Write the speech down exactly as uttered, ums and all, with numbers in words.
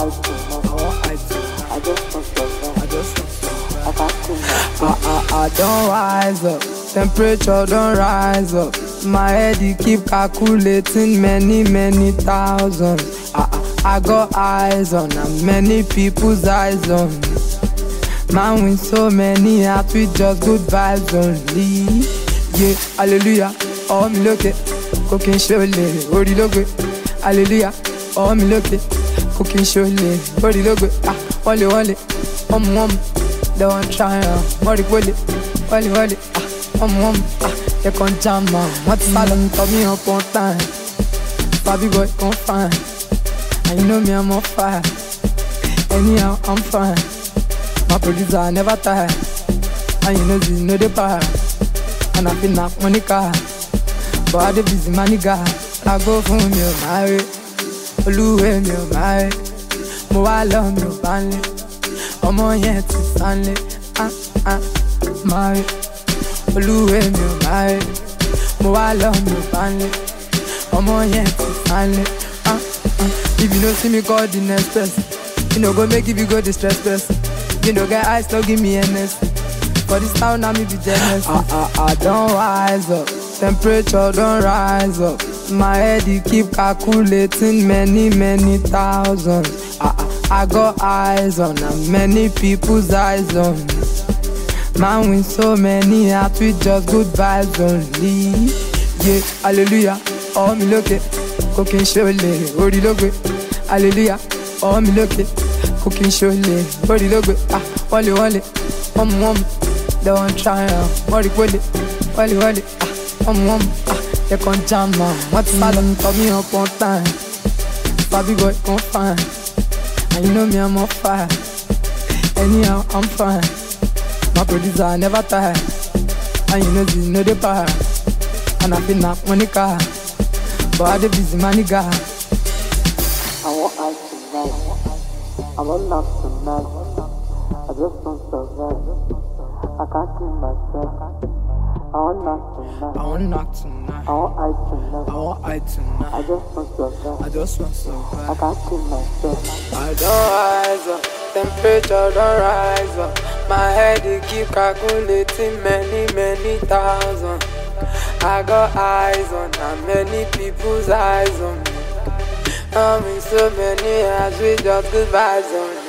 ice tonight. I want ice tonight. I just want survive. I just want survive. I can't kill myself. I, I, I don't rise up, temperature don't rise up. My head he keep calculating many, many thousands. I, I, I got eyes on and many people's eyes on me. Man with so many hearts with just good vibes only. Yeah, hallelujah, oh me look it, cooking surely, ori logo. Hallelujah, oh me look it, cooking surely, ori logo. Ah, wale wale, um um, they want try, ori wale, wale wale. Ah, um um, ah, they can jam man. What salon tell me up on time, Bobby boy come fine, and you know me I'm on fire. Anyhow I'm fine. My producer never tired, and you know this know the power. And I feel knock money car, but I dey busy money guy. I go for me oh my way, Oluwe mi oh my way. Mo wá lọ mi ò bá nlé, ọmọ yẹn ti sánlé. Ah ah, my way, Oluwe mi oh my way. Mo wá lọ mi ò bá nlé, ọmọ yẹn ti sánlé. Ah ah, if you no see me call the next person, you no go make if you go the stress person. You no get eyes, no give me N S. For this town, now me be jealous. I, I, I don't rise up, temperature don't rise up. My head he keep calculating many, many thousands. I, I, I got eyes on and many people's eyes on me. Man with so many hearts with just good vibes only. Yeah, hallelujah, oh me look it, cooking surely, ori logo. Hallelujah, oh me look it, cooking surely, ori logo. Ah, wale wale, um um. They want try, worry, worry, worry, worry. Ah, um, um, ah, they can jam man. What's salon tell me up on time? Bobby boy come fine, and you know me I'm on fire. Anyhow I'm fine. My producer never tired, and you know this know the power. And I feel knock money car, but I dey busy money guy. I want ice tonight. I want love tonight. I just want survive. I can't kill myself. I want knock tonight. I want knock tonight. I want ice tonight. I want ice tonight. I just want survive. I just want survive. I can't kill myself. I don't rise up, temperature don't rise up. My head he keep calculating many, many thousands. I got eyes on and many people's eyes on me. I'm in so many eyes with just good vibes on me.